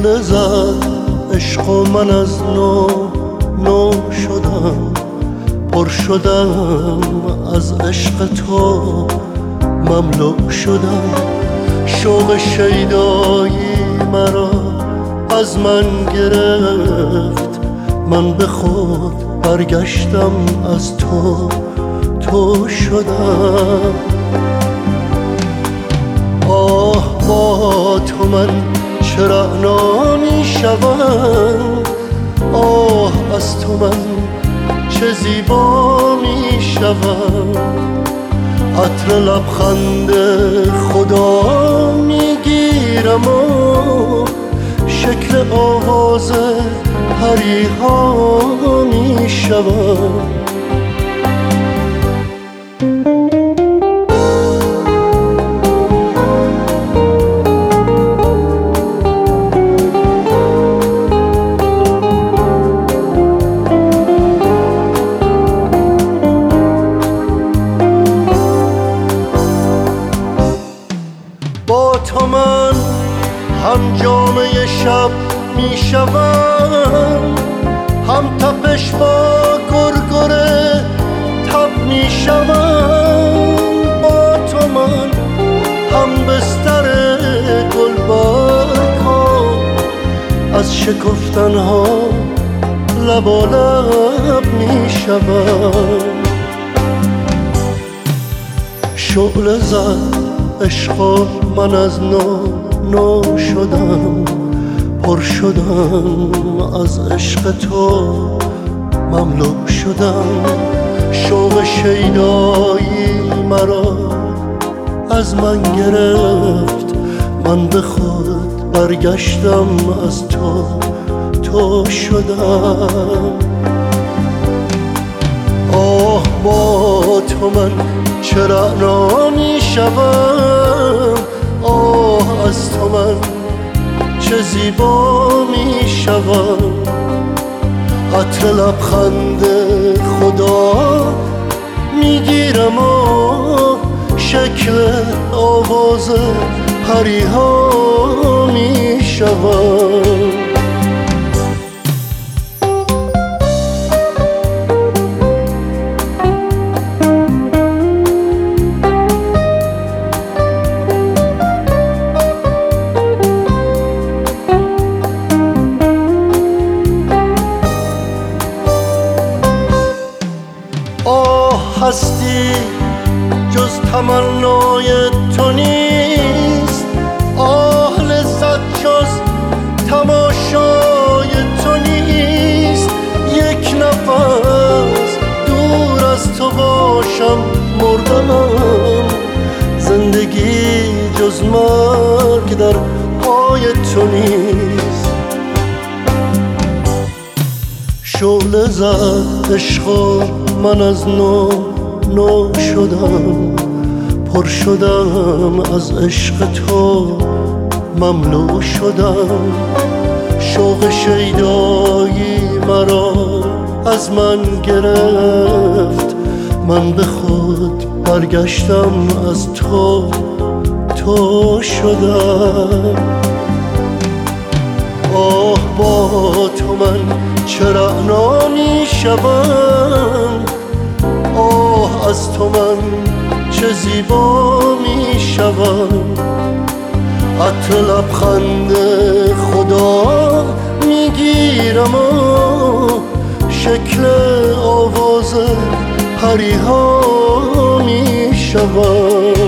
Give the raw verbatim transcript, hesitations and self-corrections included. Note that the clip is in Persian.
شعله زد عشق و من از نو نو شدم، پر شدم از عشق تو، مملو شدم. شوق شیدایی مرا از من گرفت، من به خود برگشتم از تو تو شدم. آه با تو من چه رعنا می شوم، آه از تو من چه زیبا می شوم. عطر لبخند خدا می گیرم و شکل آواز پریها می شوم. با تو من هم جامعه شب می شوم، هم تپش با گرگره تب می شوم. با تو من هم بستر گلبرگ ها، از شکفتن ها لبالب می شوم. شعله زد عشق و من از نو نو شدم، پر شدم از عشق تو، مملو شدم. شوق شیدایی مرا از من گرفت، من به خود برگشتم از تو تو شدم. آه با تو من چه رعنا می شوم، آه از تو من چه زیبا می شوم. عطر لبخند خدا می گیرم و شکل آواز پریها می شوم. هستی جز تمنای تو نیست، آه لذت جز تماشای تو نیست. یک نفس دور از تو باشم مردم، زندگی جز مرگ در پای تو نیست. شعله زد عشق و من از نو نو شدم، پر شدم از عشق تو، مملو شدم. شوق شیدایی مرا از من گرفت، من به خود برگشتم از تو تو شدم. آه با تو من چه رعنا می شوم، آه از تو من چه زیبا می شوم. عطر لبخند خدا می گیرم و شکل آواز پریها می شوم.